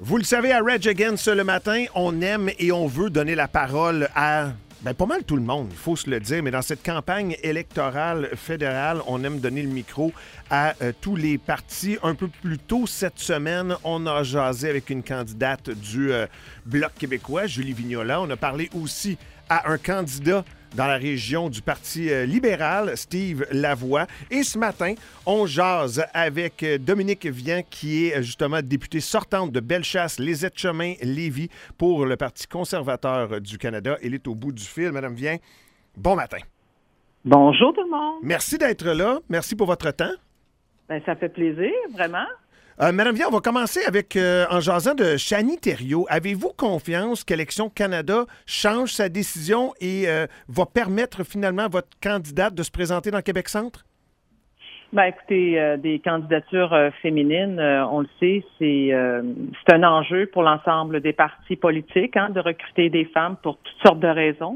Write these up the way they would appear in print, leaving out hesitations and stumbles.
Vous le savez, à Rage Against le matin, on aime et on veut donner la parole à pas mal tout le monde, il faut se le dire, mais dans cette campagne électorale fédérale, on aime donner le micro à tous les partis. Un peu plus tôt cette semaine, on a jasé avec une candidate du Bloc québécois, Julie Vignola. On a parlé aussi à un candidat dans la région du Parti libéral, Steve Lavoie. Et ce matin, on jase avec Dominique Vian, qui est justement députée sortante de Bellechasse, Les Aides-Chemins, Lévis, pour le Parti conservateur du Canada. Elle est au bout du fil. Madame Vian, bon matin. Bonjour tout le monde. Merci d'être là. Merci pour votre temps. Ben, ça fait plaisir, vraiment. Madame Vian, on va commencer avec, en jasant de Chanie Thériault. Avez-vous confiance qu'Élections Canada change sa décision et va permettre finalement à votre candidate de se présenter dans Québec-Centre? Ben, écoutez, des candidatures féminines, on le sait, c'est un enjeu pour l'ensemble des partis politiques, de recruter des femmes pour toutes sortes de raisons.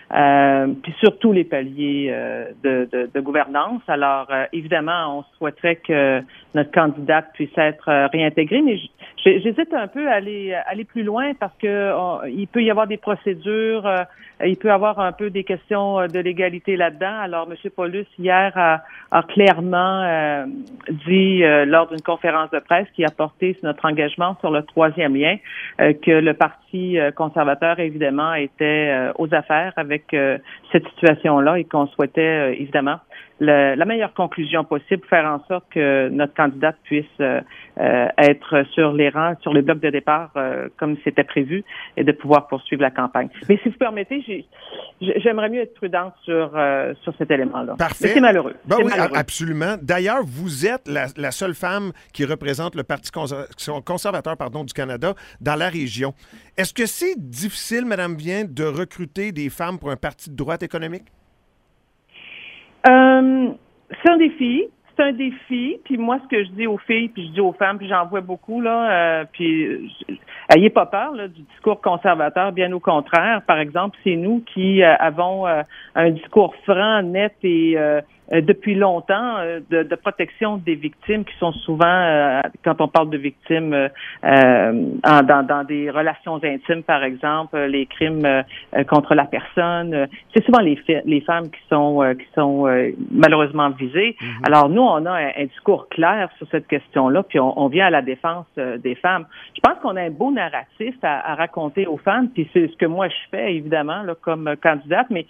Puis surtout les paliers de gouvernance. Alors, évidemment, on souhaiterait que notre candidate puisse être réintégrée, mais j'hésite un peu à aller plus loin parce que il peut y avoir des procédures, il peut y avoir un peu des questions de légalité là-dedans. Alors, M. Paulus, hier, a clairement dit lors d'une conférence de presse qui a porté notre engagement sur le troisième lien que le Parti conservateur, évidemment, était aux affaires avec cette situation-là et qu'on souhaitait, évidemment, la meilleure conclusion possible, faire en sorte que notre candidate puisse être sur les rangs, sur les blocs de départ comme c'était prévu et de pouvoir poursuivre la campagne. Mais si vous permettez, j'aimerais mieux être prudente sur cet élément-là. Parfait. Mais c'est malheureux. Ben c'est oui, malheureux. Absolument. D'ailleurs, vous êtes la seule femme qui représente le Parti conservateur du Canada dans la région. Est-ce que c'est difficile, Mme Vian, de recruter des femmes pour un parti de droite économique? C'est un défi. C'est un défi. Puis moi, ce que je dis aux filles, puis je dis aux femmes, puis j'en vois beaucoup, là, ayez pas peur là, du discours conservateur, bien au contraire. Par exemple, c'est nous qui avons un discours franc, net et depuis longtemps de protection des victimes qui sont souvent, quand on parle de victimes dans des relations intimes, par exemple, les crimes contre la personne, c'est souvent les femmes qui sont malheureusement visées. Mm-hmm. Alors nous, on a un discours clair sur cette question-là, puis on vient à la défense des femmes. Je pense qu'on a un beau narratif à raconter aux femmes, puis c'est ce que moi je fais, évidemment, là, comme candidate, mais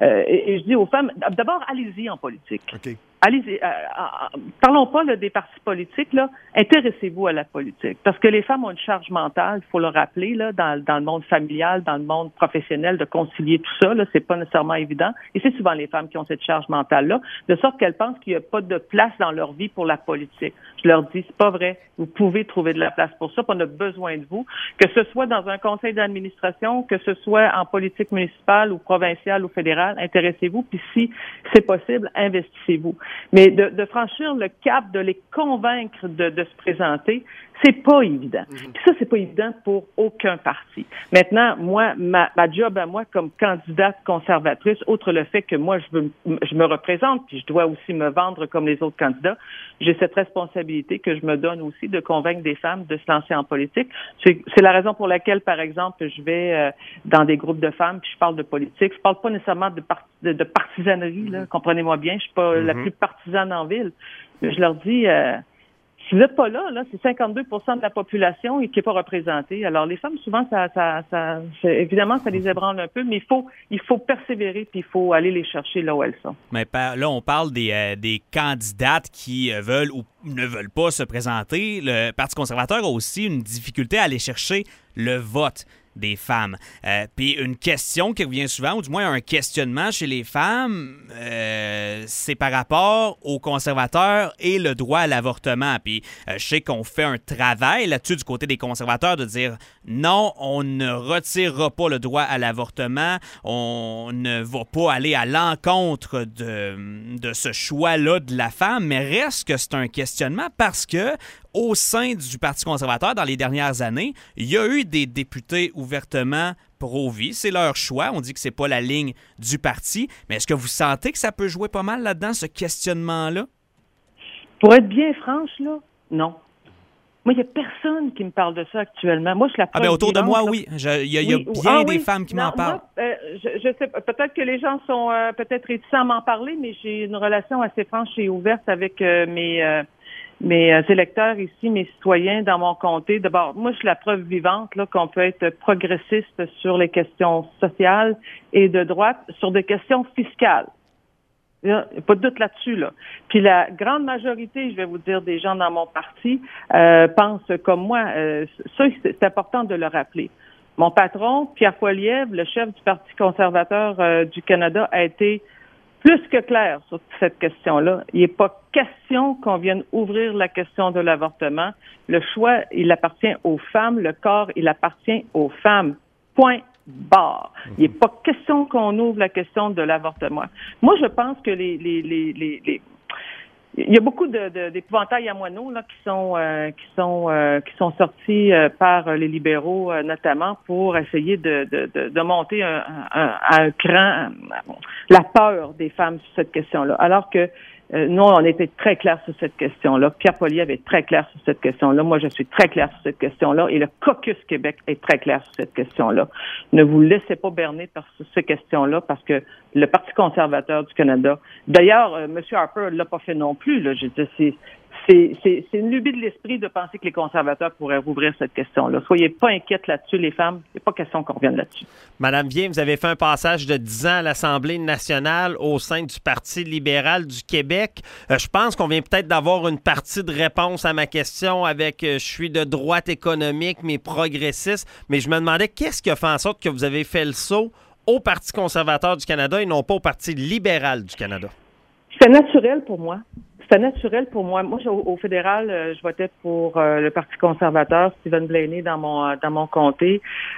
et je dis aux femmes, d'abord, allez-y en politique. Okay. Allez-y, parlons pas là, des partis politiques, là. Intéressez-vous à la politique. Parce que les femmes ont une charge mentale, il faut le rappeler, là, dans le monde familial, dans le monde professionnel, de concilier tout ça, là, c'est pas nécessairement évident. Et c'est souvent les femmes qui ont cette charge mentale-là, de sorte qu'elles pensent qu'il n'y a pas de place dans leur vie pour la politique. Je leur dis, c'est pas vrai. Vous pouvez trouver de la place pour ça, puis on a besoin de vous. Que ce soit dans un conseil d'administration, que ce soit en politique municipale ou provinciale ou fédérale, intéressez-vous, puis si c'est possible, investissez-vous. Mais de franchir le cap, de les convaincre de se présenter, c'est pas évident. Puis ça, c'est pas évident pour aucun parti. Maintenant, moi, ma job à moi comme candidate conservatrice, outre le fait que moi, je me représente, puis je dois aussi me vendre comme les autres candidats, j'ai cette responsabilité que je me donne aussi de convaincre des femmes de se lancer en politique. C'est la raison pour laquelle, par exemple, je vais dans des groupes de femmes, puis je parle de politique. Je parle pas nécessairement de partisanerie, là, comprenez-moi bien. Je suis pas la plus partisane en ville. Je leur dis... si vous n'êtes pas là, c'est 52 % de la population qui n'est pas représentée. Alors, les femmes, souvent, évidemment, ça les ébranle un peu, mais il faut persévérer puis il faut aller les chercher là où elles sont. Mais là, on parle des candidates qui veulent ou ne veulent pas se présenter. Le Parti conservateur a aussi une difficulté à aller chercher le vote des femmes. Puis une question qui revient souvent, ou du moins un questionnement chez les femmes, c'est par rapport aux conservateurs et le droit à l'avortement. Puis je sais qu'on fait un travail là-dessus du côté des conservateurs de dire non, on ne retirera pas le droit à l'avortement, on ne va pas aller à l'encontre de ce choix-là de la femme, mais reste que c'est un questionnement parce que au sein du Parti conservateur, dans les dernières années, il y a eu des députés ouvertement pro-vie. C'est leur choix. On dit que c'est pas la ligne du parti. Mais est-ce que vous sentez que ça peut jouer pas mal là-dedans, ce questionnement-là? Pour être bien franche, là, non. Moi, il n'y a personne qui me parle de ça actuellement. Moi, je suis la preuve autour de vivante, moi, là. oui. Il y a bien des femmes qui m'en parlent. Moi, je sais pas. Peut-être que les gens sont peut-être réticents à m'en parler, mais j'ai une relation assez franche et ouverte avec mes électeurs ici, mes citoyens dans mon comté. D'abord, moi, je suis la preuve vivante là, qu'on peut être progressiste sur les questions sociales et de droite, sur des questions fiscales. Il n'y a pas de doute là-dessus, là. Puis la grande majorité, je vais vous dire, des gens dans mon parti pensent comme moi. Ça, c'est important de le rappeler. Mon patron, Pierre Poilievre, le chef du Parti conservateur du Canada, a été plus que clair sur cette question-là. Il n'est pas question qu'on vienne ouvrir la question de l'avortement. Le choix, il appartient aux femmes. Le corps, il appartient aux femmes. Point barre. Il n'est pas question qu'on ouvre la question de l'avortement. Moi, je pense que il y a beaucoup d'épouvantails à moineaux là qui sont sortis par les libéraux notamment pour essayer de monter à un cran la peur des femmes sur cette question-là. Alors que nous, on était très clairs sur cette question-là. Pierre Poilievre est très clair sur cette question-là. Moi, je suis très clair sur cette question-là. Et le Caucus Québec est très clair sur cette question-là. Ne vous laissez pas berner par ces questions-là parce que le Parti conservateur du Canada, d'ailleurs, M. Harper ne l'a pas fait non plus. Là. Je veux dire, c'est une lubie de l'esprit de penser que les conservateurs pourraient rouvrir cette question-là. Soyez pas inquiètes là-dessus, les femmes. Il n'est pas question qu'on revienne là-dessus. Madame Vien, vous avez fait un passage de 10 ans à l'Assemblée nationale au sein du Parti libéral du Québec. Je pense qu'on vient peut-être d'avoir une partie de réponse à ma question avec je suis de droite économique, mais progressiste. Mais je me demandais qu'est-ce qui a fait en sorte que vous avez fait le saut au Parti conservateur du Canada et non pas au Parti libéral du Canada? C'était naturel pour moi. C'était naturel pour moi. Moi, au fédéral, je votais pour le Parti conservateur, Stephen Blaney, dans mon comté.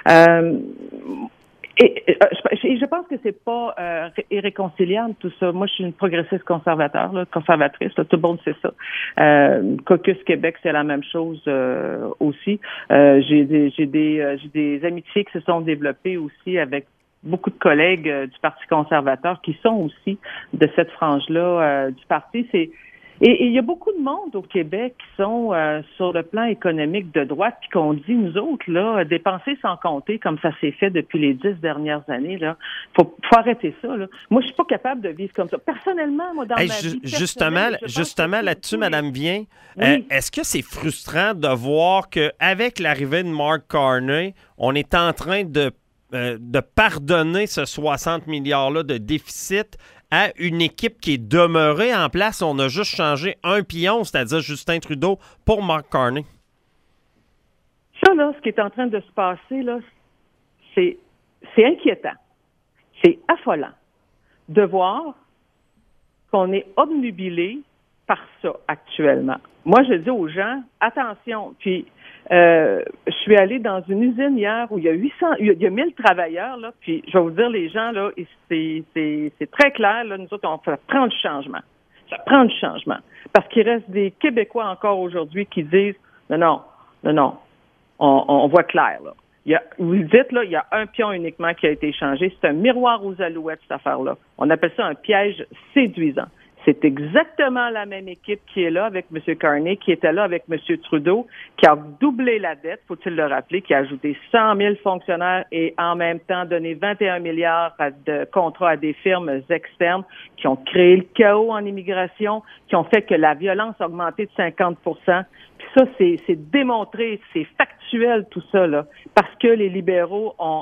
Et je pense que c'est pas irréconciliable tout ça. Moi, je suis une progressiste conservatrice. Là, tout le monde sait ça. Caucus Québec, c'est la même chose aussi. J'ai des amitiés qui se sont développées aussi avec beaucoup de collègues du Parti conservateur qui sont aussi de cette frange-là du parti. Et il y a beaucoup de monde au Québec qui sont sur le plan économique de droite, puis qu'on dit, nous autres, là, dépenser sans compter, comme ça s'est fait depuis les 10 dernières années, là. Faut arrêter ça, là. Moi, je suis pas capable de vivre comme ça. Personnellement, moi, dans ma vie... Justement là-dessus, Madame Vien, oui. Est-ce que c'est frustrant de voir qu'avec l'arrivée de Mark Carney, on est en train de pardonner ce 60 milliards-là de déficit à une équipe qui est demeurée en place? On a juste changé un pion, c'est-à-dire Justin Trudeau, pour Mark Carney. Ça, là, ce qui est en train de se passer, là, c'est inquiétant. C'est affolant de voir qu'on est obnubilé par ça actuellement. Moi, je dis aux gens, attention, puis je suis allée dans une usine hier où il y a 1000 travailleurs, là, puis je vais vous dire, les gens, là, c'est très clair, là, nous autres, ça prend du changement. Ça prend du changement. Parce qu'il reste des Québécois encore aujourd'hui qui disent, non, on voit clair, là. Vous le dites, là, il y a un pion uniquement qui a été changé. C'est un miroir aux alouettes, cette affaire-là. On appelle ça un piège séduisant. C'est exactement la même équipe qui est là avec M. Carney, qui était là avec M. Trudeau, qui a doublé la dette, faut-il le rappeler, qui a ajouté 100 000 fonctionnaires et en même temps donné 21 milliards de contrats à des firmes externes qui ont créé le chaos en immigration, qui ont fait que la violence a augmenté de 50 %. Puis ça, c'est démontré, c'est factuel tout ça, là, parce que les libéraux ont,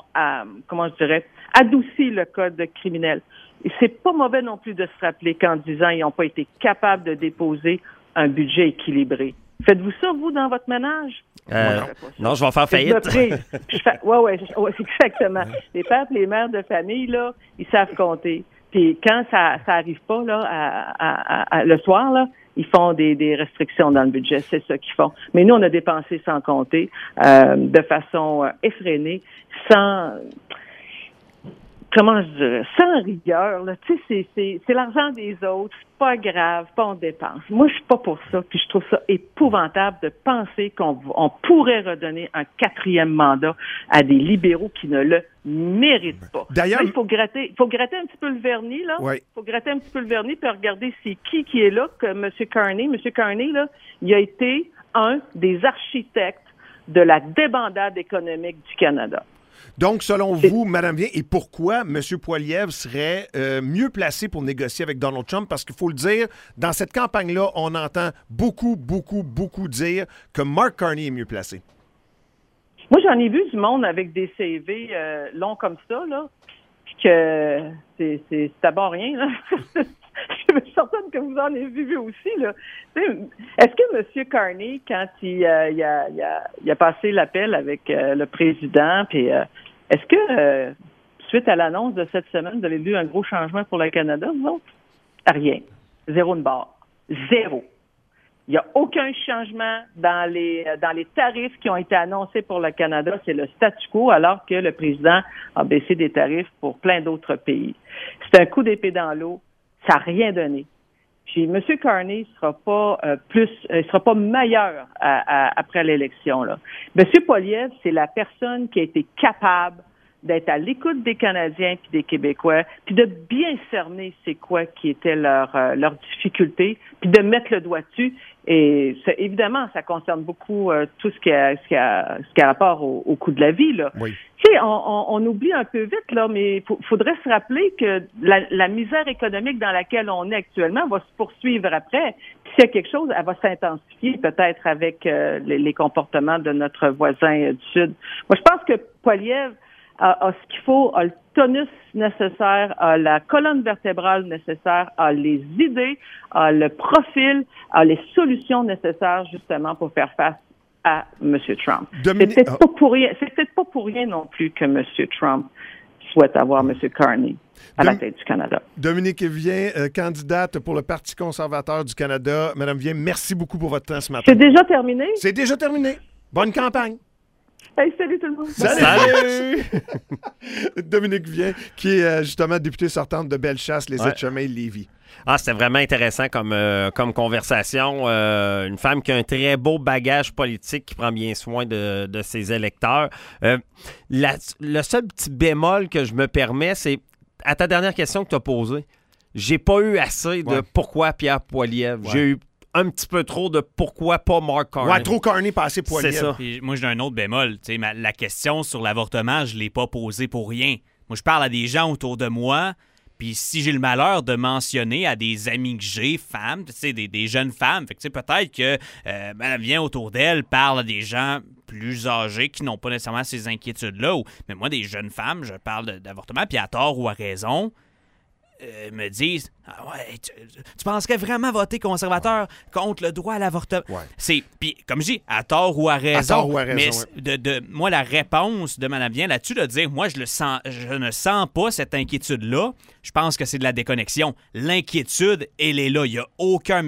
adouci le code criminel. Et c'est pas mauvais non plus de se rappeler qu'en 10 ans, ils n'ont pas été capables de déposer un budget équilibré. Faites-vous ça, vous, dans votre ménage? Non, je vais faire faillite. Oui, exactement. Les pères et les mères de famille, là, ils savent compter. Puis quand ça arrive pas, là, le soir, là, ils font des restrictions dans le budget. C'est ça qu'ils font. Mais nous, on a dépensé sans compter, de façon effrénée, sans... Comment je dirais, sans rigueur, là, tu sais, c'est l'argent des autres, c'est pas grave, pas on dépense. Moi, je suis pas pour ça, puis je trouve ça épouvantable de penser qu'on pourrait redonner un 4e mandat à des libéraux qui ne le méritent pas. D'ailleurs, là, il faut gratter un petit peu le vernis, là. Oui. Il faut gratter un petit peu le vernis, puis regarder c'est qui est là, que M. Carney. M. Carney, là, il a été un des architectes de la débandade économique du Canada. Donc, selon vous, Mme Vien, et pourquoi M. Poilievre serait mieux placé pour négocier avec Donald Trump? Parce qu'il faut le dire, dans cette campagne-là, on entend beaucoup dire que Mark Carney est mieux placé. Moi, j'en ai vu du monde avec des CV longs comme ça, là, puis que c'est d'abord rien, là. Je suis certaine que vous en avez vu aussi, là. Est-ce que M. Carney, quand il a passé l'appel avec le président, puis est-ce que, suite à l'annonce de cette semaine, vous avez vu un gros changement pour le Canada, vous autres? Rien. Zéro de barre. Zéro. Il n'y a aucun changement dans les tarifs qui ont été annoncés pour le Canada. C'est le statu quo, alors que le président a baissé des tarifs pour plein d'autres pays. C'est un coup d'épée dans l'eau. Ça n'a rien donné. Puis M. Carney sera pas meilleur après l'élection, là. M. Poilievre, c'est la personne qui a été capable d'être à l'écoute des Canadiens puis des Québécois, puis de bien cerner c'est quoi qui était leur difficulté, puis de mettre le doigt dessus. Et évidemment, ça concerne beaucoup tout ce qui a rapport au coût de la vie, là. Oui. Tu sais, on oublie un peu vite, là, mais faudrait se rappeler que la misère économique dans laquelle on est actuellement va se poursuivre après. Puis s'il y a quelque chose, elle va s'intensifier peut-être avec les comportements de notre voisin du Sud. Moi, je pense que Poilievre a ce qu'il faut, a le tonus nécessaire, a la colonne vertébrale nécessaire, a les idées, a le profil, a les solutions nécessaires justement pour faire face à M. Trump. C'est peut-être pas pour rien non plus que M. Trump souhaite avoir M. Carney à la tête du Canada. Dominique Vien, candidate pour le Parti conservateur du Canada. Madame Vien, merci beaucoup pour votre temps ce matin. C'est déjà terminé? C'est déjà terminé. Bonne campagne. Hey, salut tout le monde. Salut! Dominique Vien, qui est justement députée sortante de Bellechasse, les Aides-Chemins, Lévis. Ah, c'était vraiment intéressant comme conversation. Une femme qui a un très beau bagage politique, qui prend bien soin de ses électeurs. Le seul petit bémol que je me permets, c'est à ta dernière question que tu as posée. J'ai pas eu assez de pourquoi Pierre Poilievre. J'ai eu un petit peu trop de pourquoi pas Mark Carney. Ouais, trop Carney, pas assez Poilievre. C'est ça. Puis moi, j'ai un autre bémol. La question sur l'avortement, je ne l'ai pas posée pour rien. Moi, je parle à des gens autour de moi, puis si j'ai le malheur de mentionner à des amis que j'ai, femmes, des jeunes femmes, fait que peut-être que Mme Vien autour d'elle parle à des gens plus âgés qui n'ont pas nécessairement ces inquiétudes-là. Mais moi, des jeunes femmes, je parle d'avortement, puis à tort ou à raison, me disent tu penserais vraiment voter conservateur contre le droit à l'avortement? Puis comme je dis, à tort ou à raison. Mais moi, la réponse de Mme Vien là-dessus, de dire moi, je ne sens pas cette inquiétude-là, je pense que c'est de la déconnexion. L'inquiétude, elle est là. Il n'y a aucun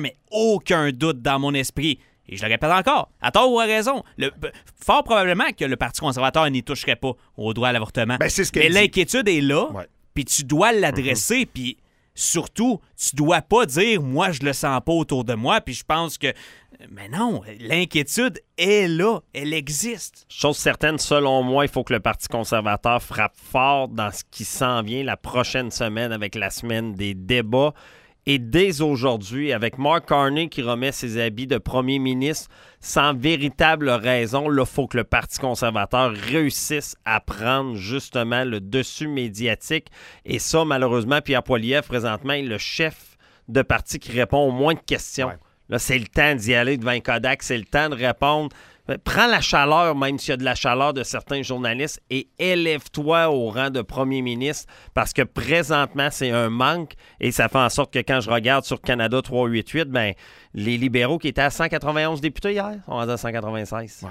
doute dans mon esprit. Et je le répète encore, à tort ou à raison, fort probablement que le Parti conservateur n'y toucherait pas au droit à l'avortement. Mais l'inquiétude est là. Puis tu dois l'adresser, puis surtout, tu dois pas dire « moi, je le sens pas autour de moi », puis je pense que... Mais non, l'inquiétude est là, elle existe. Chose certaine, selon moi, il faut que le Parti conservateur frappe fort dans ce qui s'en vient la prochaine semaine avec la semaine des débats. Et dès aujourd'hui, avec Mark Carney qui remet ses habits de premier ministre sans véritable raison, il faut que le Parti conservateur réussisse à prendre justement le dessus médiatique. Et ça, malheureusement, Pierre Poilievre, présentement, est le chef de parti qui répond au moins de questions. Là, c'est le temps d'y aller devant un Kodak, c'est le temps de répondre. Prends la chaleur, même s'il y a de la chaleur de certains journalistes, et élève-toi au rang de premier ministre, parce que présentement, c'est un manque, et ça fait en sorte que quand je regarde sur Canada 388, ben, les libéraux qui étaient à 191 députés hier sont rendus à 196.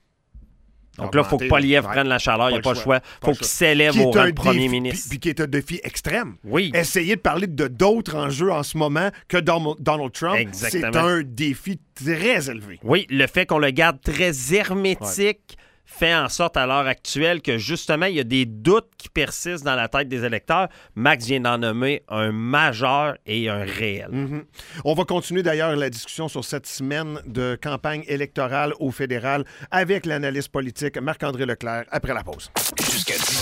Donc là, il faut que Poilievre prenne la chaleur, il n'y a pas le choix. Il faut qu'il s'élève au rang de premier ministre. Puis qui est un défi extrême. Oui. Essayer de parler de d'autres enjeux en ce moment que Donald Trump, c'est un défi très élevé. Oui, le fait qu'on le garde très hermétique fait en sorte à l'heure actuelle que justement, il y a des doutes qui persistent dans la tête des électeurs. Max vient d'en nommer un majeur et un réel. On va continuer d'ailleurs la discussion sur cette semaine de campagne électorale au fédéral avec l'analyste politique Marc-André Leclerc après la pause. Jusqu'à 10